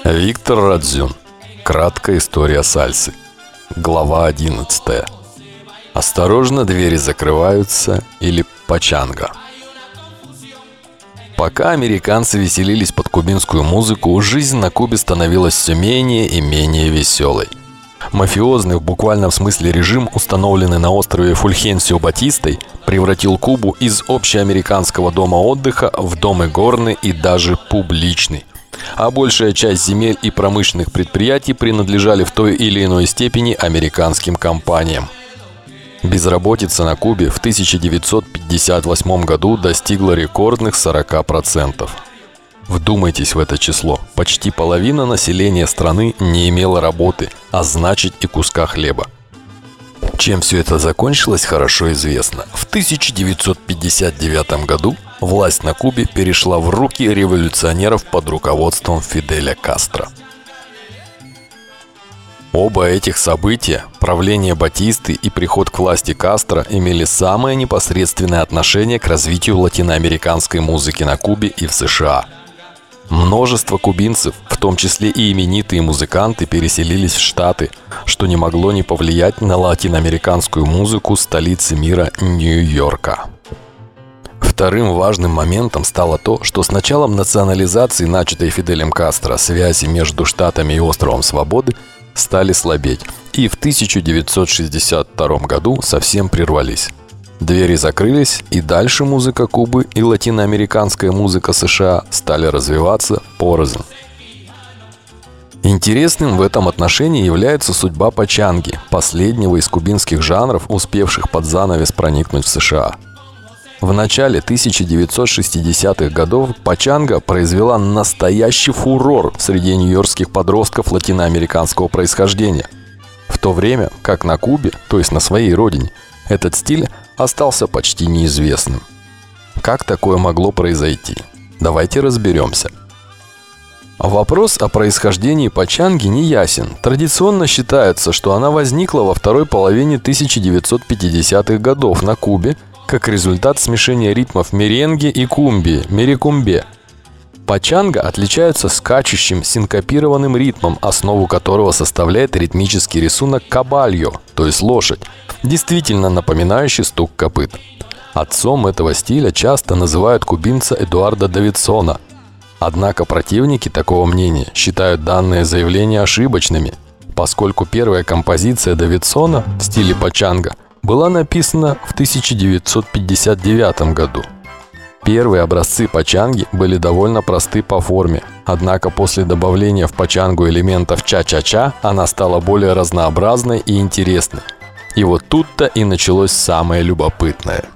Виктор Радзюн. Краткая история сальсы. Глава 11. Осторожно, двери закрываются или пачанга. Пока американцы веселились под кубинскую музыку, жизнь на Кубе становилась все менее и менее веселой. Мафиозный в буквальном смысле режим, установленный на острове Фульхенсио Батистой, превратил Кубу из общеамериканского дома отдыха в дом игорный и даже публичный. А большая часть земель и промышленных предприятий принадлежали в той или иной степени американским компаниям. Безработица на Кубе в 1958 году достигла рекордных 40%. Вдумайтесь в это число. Почти половина населения страны не имела работы, а значит и куска хлеба. Чем все это закончилось, хорошо известно. В 1959 году власть на Кубе перешла в руки революционеров под руководством Фиделя Кастро. Оба этих события, правление Батисты и приход к власти Кастро, имели самое непосредственное отношение к развитию латиноамериканской музыки на Кубе и в США. Множество кубинцев, в том числе и именитые музыканты, переселились в Штаты, что не могло не повлиять на латиноамериканскую музыку столицы мира Нью-Йорка. Вторым важным моментом стало то, что с началом национализации, начатой Фиделем Кастро, связи между Штатами и островом Свободы стали слабеть, и в 1962 году совсем прервались. Двери закрылись, и дальше музыка Кубы и латиноамериканская музыка США стали развиваться порознь. Интересным в этом отношении является судьба пачанги, последнего из кубинских жанров, успевших под занавес проникнуть в США. В начале 1960-х годов пачанга произвела настоящий фурор среди нью-йоркских подростков латиноамериканского происхождения. В то время как на Кубе, то есть на своей родине, этот стиль остался почти неизвестным. Как такое могло произойти? Давайте разберемся. Вопрос о происхождении пачанги не ясен. Традиционно считается, что она возникла во второй половине 1950-х годов на Кубе как результат смешения ритмов меренге и кумби, мерекумбе. Пачанга отличается скачущим синкопированным ритмом, основу которого составляет ритмический рисунок кабальо, то есть лошадь, действительно напоминающий стук копыт. Отцом этого стиля часто называют кубинца Эдуарда Давидсона. Однако противники такого мнения считают данные заявления ошибочными, поскольку первая композиция Давидсона в стиле пачанга была написана в 1959 году. Первые образцы пачанги были довольно просты по форме, однако после добавления в пачангу элементов ча-ча-ча она стала более разнообразной и интересной. И вот тут-то и началось самое любопытное.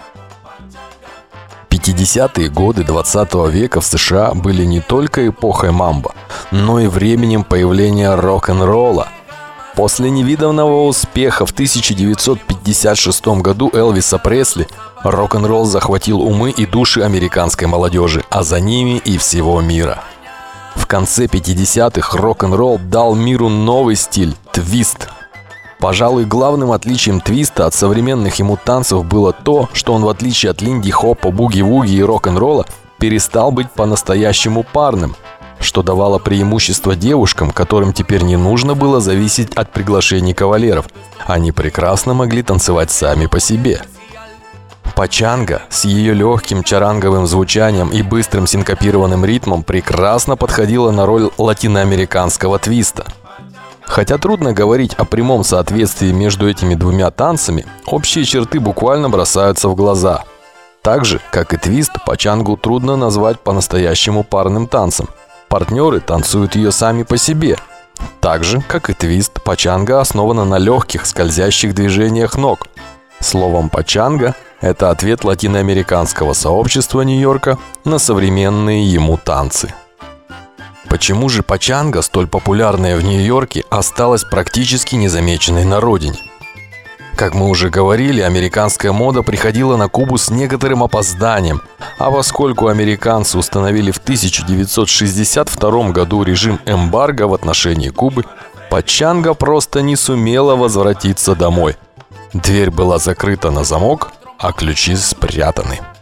50-е годы 20 века в США были не только эпохой мамбо, но и временем появления рок-н-ролла. После невиданного успеха в 1956 году Элвиса Пресли рок-н-ролл захватил умы и души американской молодежи, а за ними и всего мира. В конце 50-х рок-н-ролл дал миру новый стиль – твист. Пожалуй, главным отличием твиста от современных ему танцев было то, что он, в отличие от линди-хопа, буги-вуги и рок-н-ролла, перестал быть по-настоящему парным, что давало преимущество девушкам, которым теперь не нужно было зависеть от приглашений кавалеров. Они прекрасно могли танцевать сами по себе. Пачанга с ее легким чаранговым звучанием и быстрым синкопированным ритмом прекрасно подходила на роль латиноамериканского твиста. Хотя трудно говорить о прямом соответствии между этими двумя танцами, общие черты буквально бросаются в глаза. Так же, как и твист, пачангу трудно назвать по-настоящему парным танцем. Партнеры танцуют ее сами по себе. Так же, как и твист, пачанга основана на легких, скользящих движениях ног. Словом, пачанга – это ответ латиноамериканского сообщества Нью-Йорка на современные ему танцы. Почему же пачанга, столь популярная в Нью-Йорке, осталась практически незамеченной на родине? Как мы уже говорили, американская мода приходила на Кубу с некоторым опозданием, а поскольку американцы установили в 1962 году режим эмбарго в отношении Кубы, пачанга просто не сумела возвратиться домой. Дверь была закрыта на замок, а ключи спрятаны.